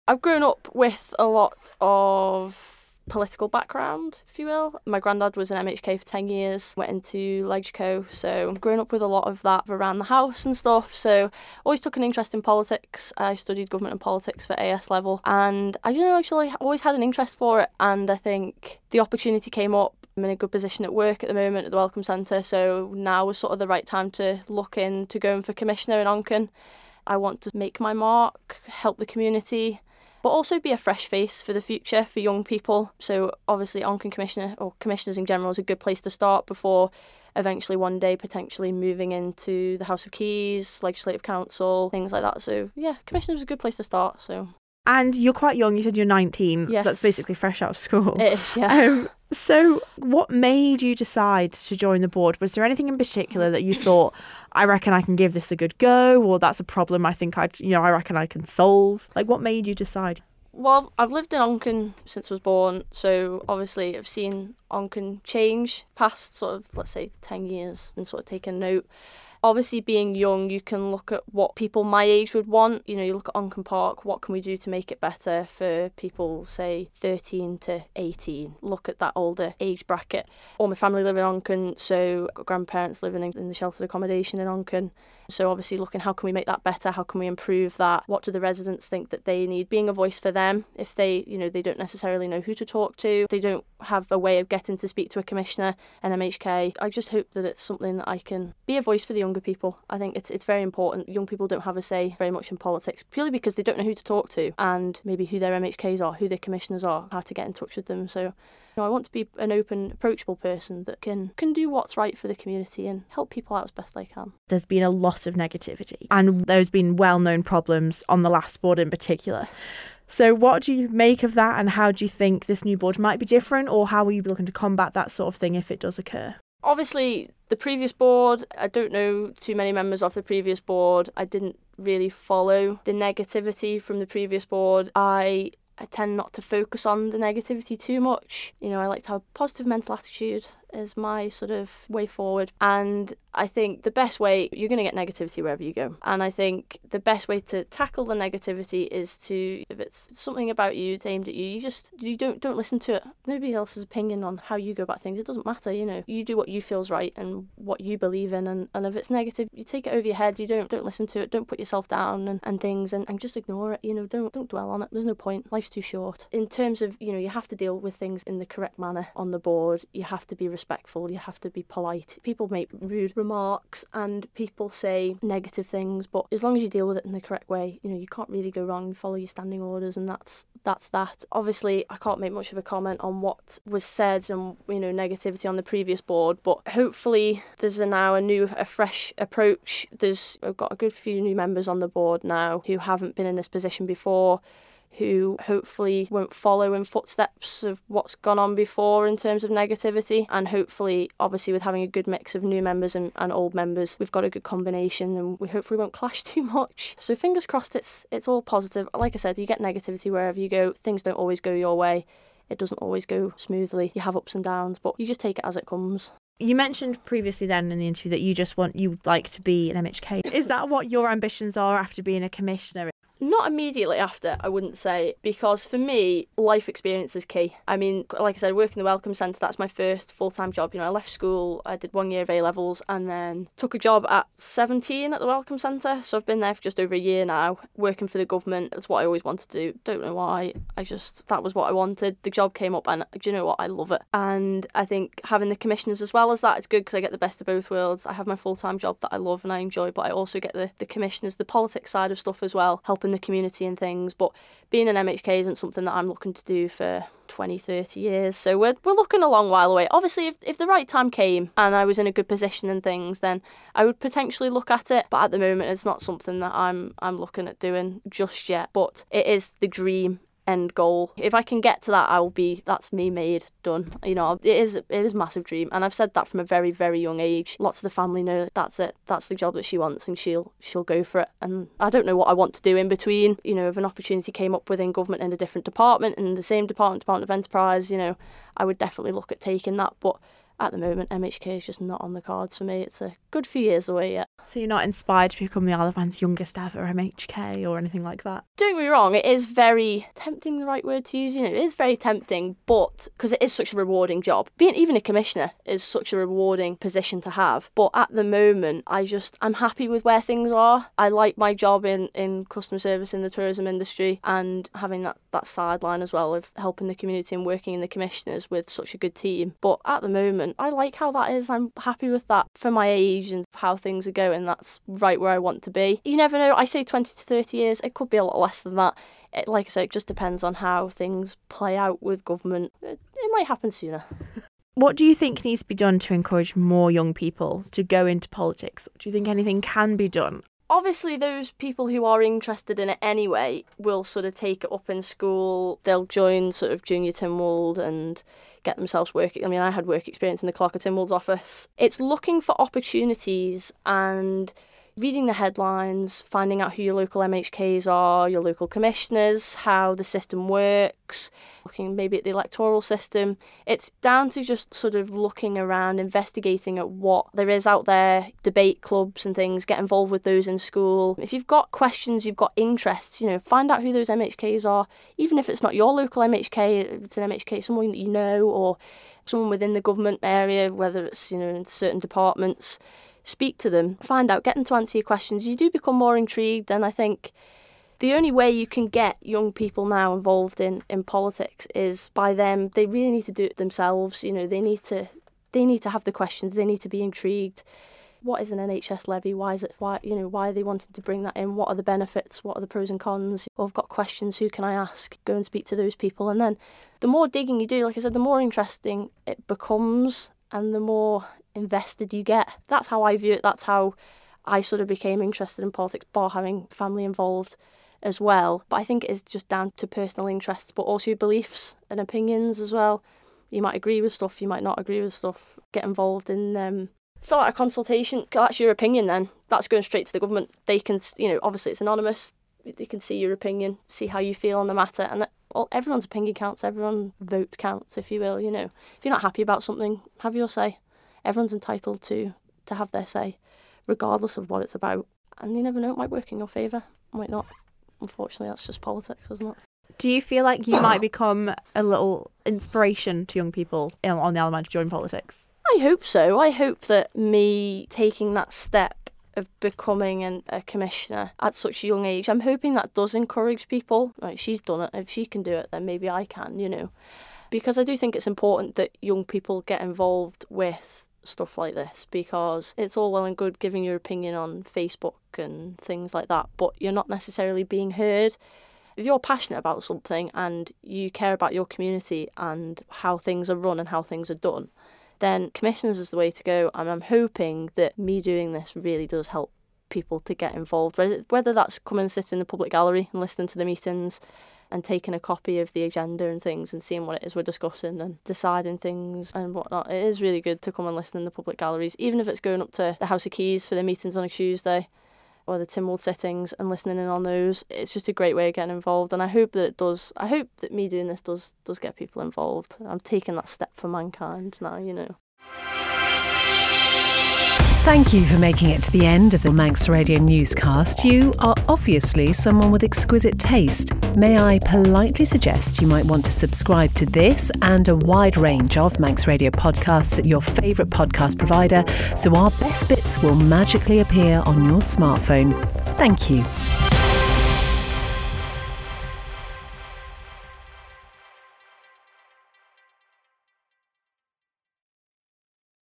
I've grown up with a lot of political background, if you will. My granddad was in MHK for 10 years, went into Legco, so I've grown up with a lot of that around the house and stuff, so always took an interest in politics. I studied government and politics for AS level, and I actually always had an interest for it, and I think the opportunity came up. I'm in a good position at work at the moment at the Welcome Centre, so now was sort of the right time to look into going for Commissioner in Onchan. I want to make my mark, help the community, but also be a fresh face for the future for young people. So obviously Onchan Commissioner, or Commissioners in general, is a good place to start before eventually one day potentially moving into the House of Keys, Legislative Council, things like that. So yeah, Commissioner is a good place to start. So. And you're quite young, you said you're 19. Yes. That's basically fresh out of school. It is, yeah. So what made you decide to join the board? Was there anything in particular that you thought, I reckon I can give this a good go, or that's a problem I think I reckon I can solve? Like, what made you decide? Well, I've lived in Onchan since I was born, so obviously I've seen Onchan change past sort of, let's say, 10 years and sort of taken note. Obviously, being young, you can look at what people my age would want. You look at Onchan Park, what can we do to make it better for people, say, 13 to 18? Look at that older age bracket. All my family live in Onchan, so I've got grandparents living in the sheltered accommodation in Onchan. So obviously looking, how can we make that better? How can we improve that? What do the residents think that they need? Being a voice for them, if they don't necessarily know who to talk to, they don't have a way of getting to speak to a commissioner, an MHK. I just hope that it's something that I can be a voice for the younger people. I think it's very important. Young people don't have a say very much in politics, purely because they don't know who to talk to and maybe who their MHKs are, who their commissioners are, how to get in touch with them. So I want to be an open, approachable person that can do what's right for the community and help people out as best I can. There's been a lot of negativity, and there's been well-known problems on the last board in particular. So what do you make of that, and how do you think this new board might be different, or how will you be looking to combat that sort of thing if it does occur? Obviously, the previous board, I don't know too many members of the previous board. I didn't really follow the negativity from the previous board. I tend not to focus on the negativity too much. I like to have a positive mental attitude as my sort of way forward. And I think the best way, you're going to get negativity wherever you go. And I think the best way to tackle the negativity is to, if it's something about you, it's aimed at you, you don't listen to it. Nobody else's opinion on how you go about things. It doesn't matter, You do what you feel's right and what you believe in. And if it's negative, you take it over your head. You don't listen to it. Don't put yourself down and things and just ignore it. Don't dwell on it. There's no point. Life's too short. In terms of, you have to deal with things in the correct manner on the board. You have to be respectful, you have to be polite. People make rude remarks and people say negative things, but as long as you deal with it in the correct way, you can't really go wrong. You follow your standing orders, and that's that. Obviously, I can't make much of a comment on what was said and negativity on the previous board, but hopefully there's now a fresh approach. I've got a good few new members on the board now who haven't been in this position before, who hopefully won't follow in footsteps of what's gone on before in terms of negativity. And hopefully, obviously, with having a good mix of new members and old members, we've got a good combination and we hopefully won't clash too much. So fingers crossed it's all positive. Like I said, you get negativity wherever you go. Things don't always go your way. It doesn't always go smoothly. You have ups and downs, but you just take it as it comes. You mentioned previously then in the interview that you'd like to be an MHK. Is that what your ambitions are after being a commissioner? Not immediately after, I wouldn't say, because for me, life experience is key. I mean, like I said, working in the Welcome Centre, that's my first full-time job. I left school, I did 1 year of A-levels and then took a job at 17 at the Welcome Centre. So I've been there for just over a year now, working for the government. That's what I always wanted to do. Don't know why. That was what I wanted. The job came up and do you know what? I love it. And I think having the commissioners as well as that is good because I get the best of both worlds. I have my full-time job that I love and I enjoy, but I also get the commissioners, the politics side of stuff as well, helping the community and things. But being an MHK isn't something that I'm looking to do for 20, 30 years. So we're looking a long while away. Obviously, if the right time came and I was in a good position and things, then I would potentially look at it. But at the moment, it's not something that I'm looking at doing just yet. But it is the dream end goal. If I can get to that, that's me made, done. It is a massive dream, and I've said that from a very, very young age. Lots of the family know that's it. That's the job that she wants, and she'll go for it. And I don't know what I want to do in between. If an opportunity came up within government in a different department, in the same Department of Enterprise, I would definitely look at taking that. But at the moment, MHK is just not on the cards for me. It's a good few years away yet. So you're not inspired to become the Isle of Man's youngest ever MHK or anything like that? Don't get me wrong, it is very tempting, the right word to use, it is very tempting, but because it is such a rewarding job. Being even a commissioner is such a rewarding position to have. But at the moment, I'm happy with where things are. I like my job in customer service in the tourism industry, and having that sideline as well of helping the community and working in the commissioners with such a good team. But at the moment, I like how that is. I'm happy with that for my age and how things are going. That's right where I want to be. You never know. I say 20 to 30 years. It could be a lot less than that. Like I said, it just depends on how things play out with government. It might happen sooner. What do you think needs to be done to encourage more young people to go into politics? Do you think anything can be done? Obviously, those people who are interested in it anyway will sort of take it up in school. They'll join sort of Junior Tynwald and get themselves working. I mean, I had work experience in the Clerk of Tynwald's office. It's looking for opportunities and reading the headlines, finding out who your local MHKs are, your local commissioners, how the system works, looking maybe at the electoral system. It's down to just sort of looking around, investigating at what there is out there, debate clubs and things, get involved with those in school. If you've got questions, you've got interests, find out who those MHKs are, even if it's not your local MHK, if it's an MHK, someone that you know, or someone within the government area, whether it's, in certain departments. Speak to them, find out, get them to answer your questions. You do become more intrigued, and I think the only way you can get young people now involved in politics is by them. They really need to do it themselves. They need to have the questions. They need to be intrigued. What is an NHS levy? Why is it? Why are they wanting to bring that in? What are the benefits? What are the pros and cons? I've got questions. Who can I ask? Go and speak to those people, and then the more digging you do, like I said, the more interesting it becomes, and the more invested you get. That's how I view it. That's how I sort of became interested in politics, bar having family involved as well. But I think it is just down to personal interests, but also beliefs and opinions as well. You might agree with stuff, you might not agree with stuff. Get involved in fill out a consultation. That's your opinion then. That's going straight to the government. They can, obviously it's anonymous. They can see your opinion, see how you feel on the matter, and everyone's opinion counts. Everyone's vote counts, if you will. If you're not happy about something, have your say. Everyone's entitled to have their say, regardless of what it's about. And you never know, it might work in your favour, might not. Unfortunately, that's just politics, isn't it? Do you feel like you might become a little inspiration to young people on the Isle of Man to join politics? I hope so. I hope that me taking that step of becoming a commissioner at such a young age, I'm hoping that does encourage people. Like, she's done it. If she can do it, then maybe I can, Because I do think it's important that young people get involved with stuff like this, because it's all well and good giving your opinion on Facebook and things like that, but you're not necessarily being heard. If you're passionate about something and you care about your community and how things are run and how things are done, then commissioners is the way to go. And I'm hoping that me doing this really does help people to get involved, whether that's come and sit in the public gallery and listening to the meetings and taking a copy of the agenda and things and seeing what it is we're discussing and deciding things and whatnot. It is really good to come and listen in the public galleries, even if it's going up to the House of Keys for the meetings on a Tuesday or the Tynwald sittings and listening in on those. It's just a great way of getting involved, and I hope that it does. I hope that me doing this does get people involved. I'm taking that step for mankind now, Thank you for making it to the end of the Manx Radio newscast. You are obviously someone with exquisite taste. May I politely suggest you might want to subscribe to this and a wide range of Manx Radio podcasts at your favourite podcast provider, so our best bits will magically appear on your smartphone. Thank you.